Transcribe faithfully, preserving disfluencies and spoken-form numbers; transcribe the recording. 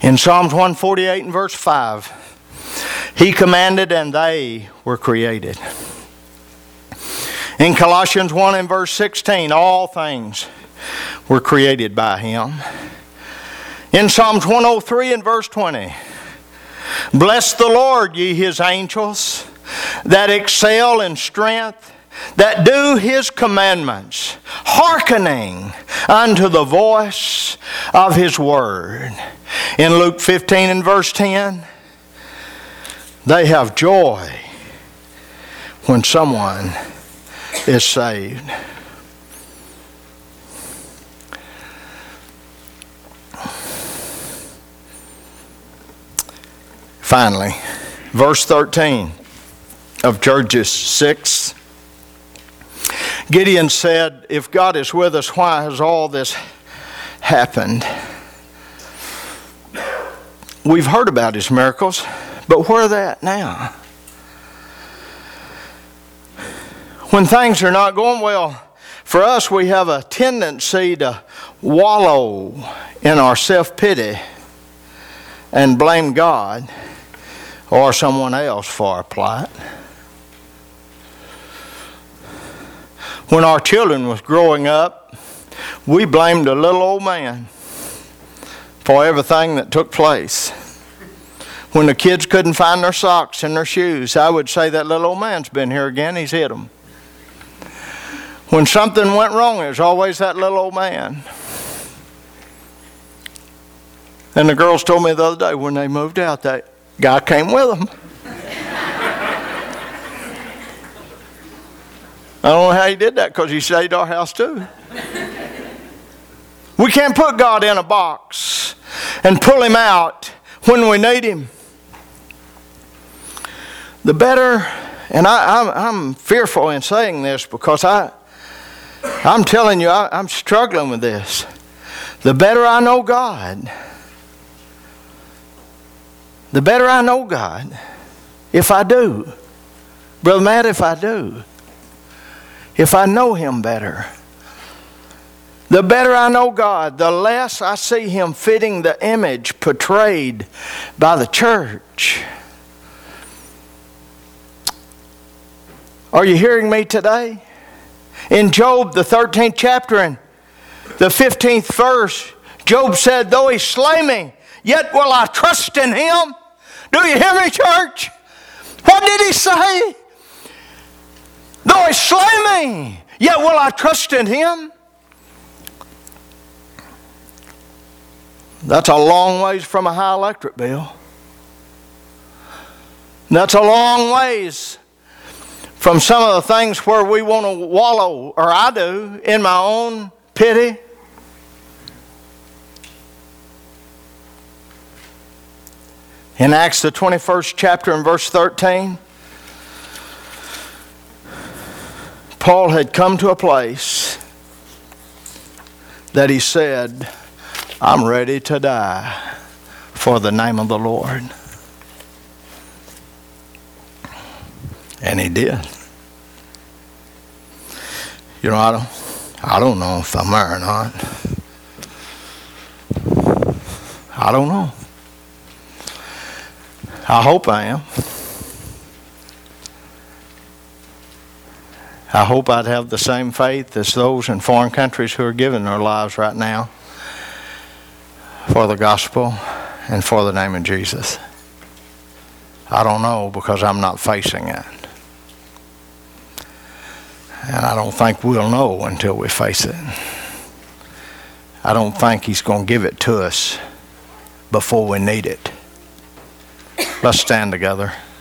In Psalms one forty-eight and verse five, He commanded and they were created. In Colossians one and verse sixteen, all things were created by Him. In Psalms one oh three and verse twenty, bless the Lord, ye His angels, that excel in strength, that do His commandments, hearkening unto the voice of His word. In Luke fifteen and verse ten, they have joy when someone is saved. Finally, verse thirteen of Judges six. Gideon said, if God is with us, why has all this happened? We've heard about His miracles, but where are they at now? When things are not going well for us, we have a tendency to wallow in our self-pity and blame God or someone else for our plight. When our children was growing up, we blamed a little old man for everything that took place. When the kids couldn't find their socks and their shoes, I would say that little old man's been here again, he's hit them. When something went wrong, it was always that little old man. And the girls told me the other day when they moved out, that guy came with them. I don't know how he did that, because he saved our house too. We can't put God in a box and pull Him out when we need Him. The better, and I, I'm, I'm fearful in saying this because I, I'm telling you, I, I'm struggling with this. The better I know God, the better I know God, if I do. Brother Matt, if I do. If I know Him better. The better I know God, the less I see Him fitting the image portrayed by the church. Are you hearing me today? In Job, the thirteenth chapter and the fifteenth verse, Job said, though He slay me, yet will I trust in Him. Do you hear me, church? What did He say? Though He slay me, yet will I trust in Him. That's a long ways from a high electric bill. That's a long ways from some of the things where we want to wallow, or I do, in my own pity. In Acts the twenty-first chapter and verse thirteen, Paul had come to a place that he said, I'm ready to die for the name of the Lord. And he did. You know, I don't, I don't know if I'm there or not. I don't know. I hope I am. I hope I'd have the same faith as those in foreign countries who are giving their lives right now for the gospel and for the name of Jesus. I don't know, because I'm not facing it. And I don't think we'll know until we face it. I don't think He's going to give it to us before we need it. Let's stand together.